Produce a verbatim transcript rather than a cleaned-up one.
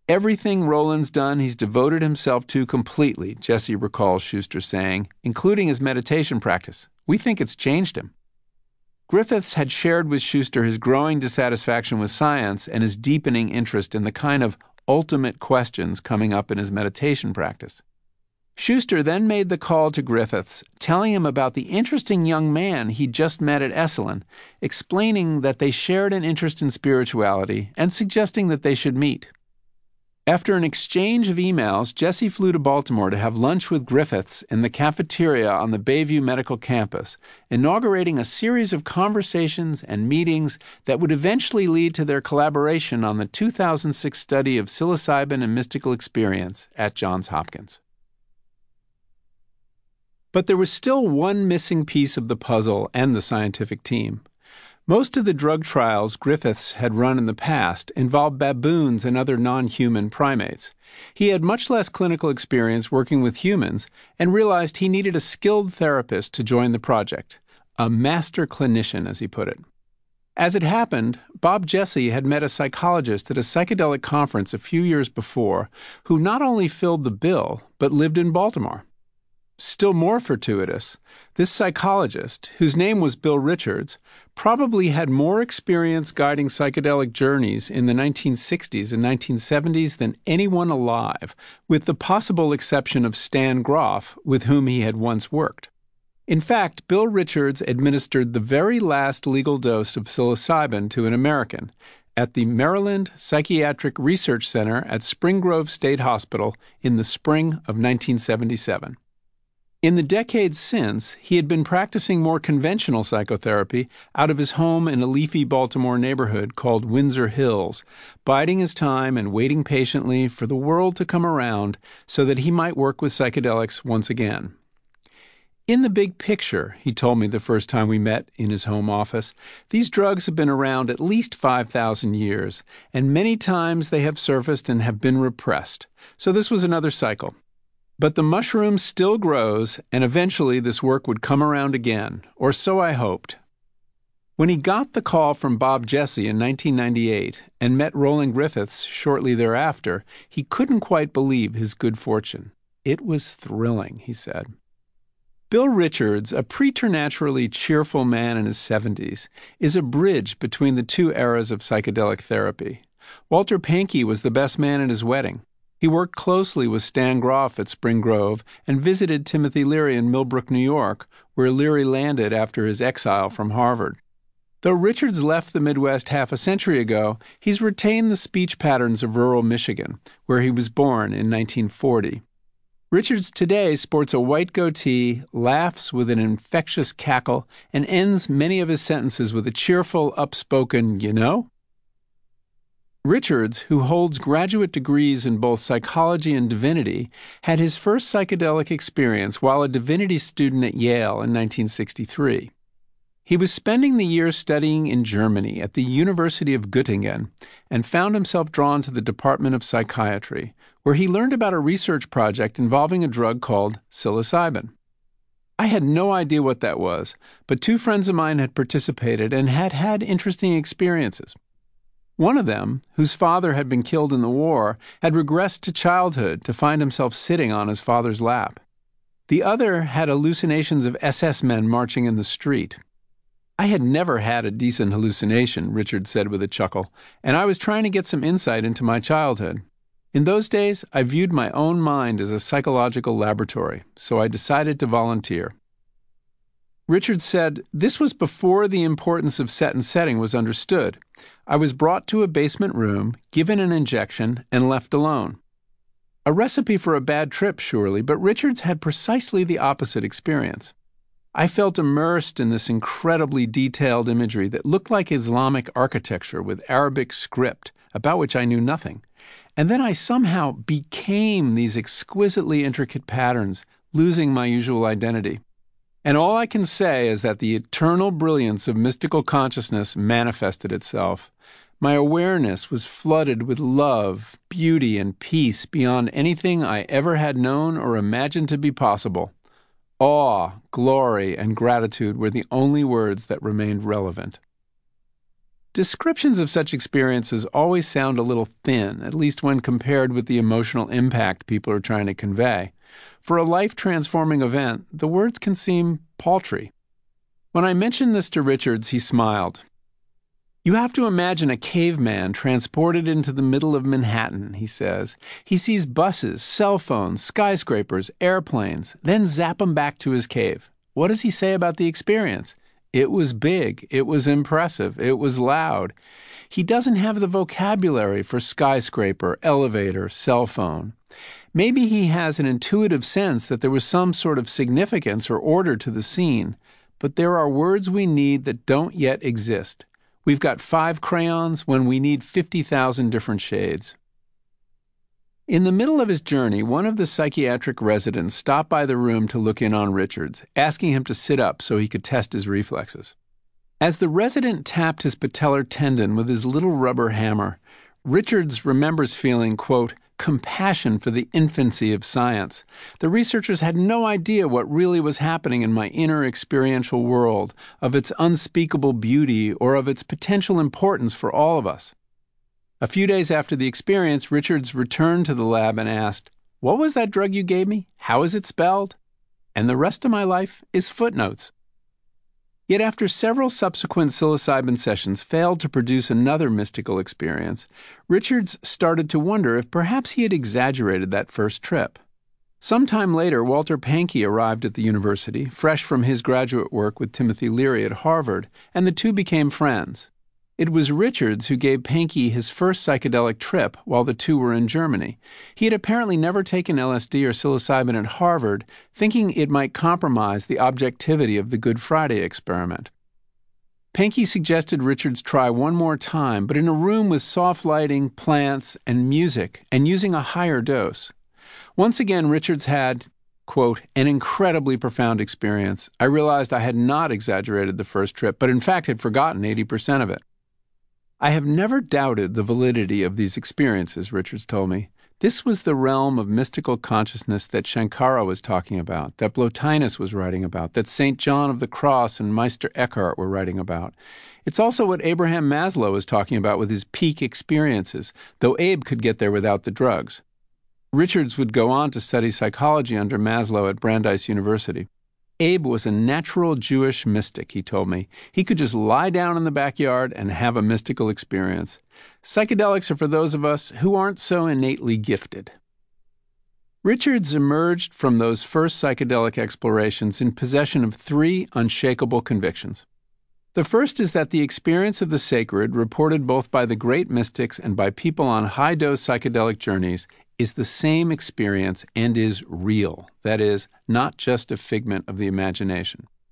Everything Roland's done, he's devoted himself to completely, Jesse recalls Schuster saying, including his meditation practice. We think it's changed him. Griffiths had shared with Schuster his growing dissatisfaction with science and his deepening interest in the kind of ultimate questions coming up in his meditation practice. Schuster then made the call to Griffiths, telling him about the interesting young man he'd just met at Esalen, explaining that they shared an interest in spirituality and suggesting that they should meet. After an exchange of emails, Jesse flew to Baltimore to have lunch with Griffiths in the cafeteria on the Bayview Medical Campus, inaugurating a series of conversations and meetings that would eventually lead to their collaboration on the two thousand six study of psilocybin and mystical experience at Johns Hopkins. But there was still one missing piece of the puzzle and the scientific team. Most of the drug trials Griffiths had run in the past involved baboons and other non-human primates. He had much less clinical experience working with humans and realized he needed a skilled therapist to join the project, a master clinician, as he put it. As it happened, Bob Jesse had met a psychologist at a psychedelic conference a few years before who not only filled the bill, but lived in Baltimore. Still more fortuitous, this psychologist, whose name was Bill Richards, probably had more experience guiding psychedelic journeys in the nineteen sixties and nineteen seventies than anyone alive, with the possible exception of Stan Groff, with whom he had once worked. In fact, Bill Richards administered the very last legal dose of psilocybin to an American at the Maryland Psychiatric Research Center at Spring Grove State Hospital in the spring of nineteen seventy-seven. In the decades since, he had been practicing more conventional psychotherapy out of his home in a leafy Baltimore neighborhood called Windsor Hills, biding his time and waiting patiently for the world to come around so that he might work with psychedelics once again. In the big picture, he told me the first time we met in his home office, these drugs have been around at least five thousand years, and many times they have surfaced and have been repressed. So this was another cycle. But the mushroom still grows, and eventually this work would come around again, or so I hoped. When he got the call from Bob Jesse in nineteen ninety-eight and met Roland Griffiths shortly thereafter, he couldn't quite believe his good fortune. It was thrilling, he said. Bill Richards, a preternaturally cheerful man in his seventies, is a bridge between the two eras of psychedelic therapy. Walter Pahnke was the best man at his wedding. He worked closely with Stan Groff at Spring Grove and visited Timothy Leary in Millbrook, New York, where Leary landed after his exile from Harvard. Though Richards left the Midwest half a century ago, he's retained the speech patterns of rural Michigan, where he was born in nineteen forty. Richards today sports a white goatee, laughs with an infectious cackle, and ends many of his sentences with a cheerful, upspoken, "you know?" Richards, who holds graduate degrees in both psychology and divinity, had his first psychedelic experience while a divinity student at Yale in nineteen sixty-three. He was spending the year studying in Germany at the University of Göttingen and found himself drawn to the Department of Psychiatry, where he learned about a research project involving a drug called psilocybin. I had no idea what that was, but two friends of mine had participated and had had interesting experiences. One of them, whose father had been killed in the war, had regressed to childhood to find himself sitting on his father's lap. The other had hallucinations of S S men marching in the street. I had never had a decent hallucination, Richard said with a chuckle, and I was trying to get some insight into my childhood. In those days, I viewed my own mind as a psychological laboratory, so I decided to volunteer. Richard said, "This was before the importance of set and setting was understood. I was brought to a basement room, given an injection, and left alone." A recipe for a bad trip, surely, but Richards had precisely the opposite experience. I felt immersed in this incredibly detailed imagery that looked like Islamic architecture with Arabic script, about which I knew nothing. And then I somehow became these exquisitely intricate patterns, losing my usual identity. And all I can say is that the eternal brilliance of mystical consciousness manifested itself. My awareness was flooded with love, beauty, and peace beyond anything I ever had known or imagined to be possible. Awe, glory, and gratitude were the only words that remained relevant. Descriptions of such experiences always sound a little thin, at least when compared with the emotional impact people are trying to convey. For a life-transforming event, the words can seem paltry. When I mentioned this to Richards, he smiled. "You have to imagine a caveman transported into the middle of Manhattan," he says. "He sees buses, cell phones, skyscrapers, airplanes, then zap him back to his cave. What does he say about the experience? It was big, it was impressive, it was loud. He doesn't have the vocabulary for skyscraper, elevator, cell phone. Maybe he has an intuitive sense that there was some sort of significance or order to the scene, but there are words we need that don't yet exist. We've got five crayons when we need fifty thousand different shades." In the middle of his journey, one of the psychiatric residents stopped by the room to look in on Richards, asking him to sit up so he could test his reflexes. As the resident tapped his patellar tendon with his little rubber hammer, Richards remembers feeling, quote, compassion for the infancy of science. The researchers had no idea what really was happening in my inner experiential world, of its unspeakable beauty or of its potential importance for all of us. A few days after the experience, Richards returned to the lab and asked, "What was that drug you gave me? How is it spelled?" And the rest of my life is footnotes. Yet after several subsequent psilocybin sessions failed to produce another mystical experience, Richards started to wonder if perhaps he had exaggerated that first trip. Sometime later, Walter Pahnke arrived at the university, fresh from his graduate work with Timothy Leary at Harvard, and the two became friends. It was Richards who gave Pahnke his first psychedelic trip while the two were in Germany. He had apparently never taken L S D or psilocybin at Harvard, thinking it might compromise the objectivity of the Good Friday experiment. Pahnke suggested Richards try one more time, but in a room with soft lighting, plants, and music, and using a higher dose. Once again, Richards had, quote, an incredibly profound experience. I realized I had not exaggerated the first trip, but in fact had forgotten eighty percent of it. I have never doubted the validity of these experiences, Richards told me. This was the realm of mystical consciousness that Shankara was talking about, that Plotinus was writing about, that Saint John of the Cross and Meister Eckhart were writing about. It's also what Abraham Maslow was talking about with his peak experiences, though Abe could get there without the drugs. Richards would go on to study psychology under Maslow at Brandeis University. Abe was a natural Jewish mystic, he told me. He could just lie down in the backyard and have a mystical experience. Psychedelics are for those of us who aren't so innately gifted. Richards emerged from those first psychedelic explorations in possession of three unshakable convictions. The first is that the experience of the sacred, reported both by the great mystics and by people on high-dose psychedelic journeys, is the same experience and is real, that is, not just a figment of the imagination.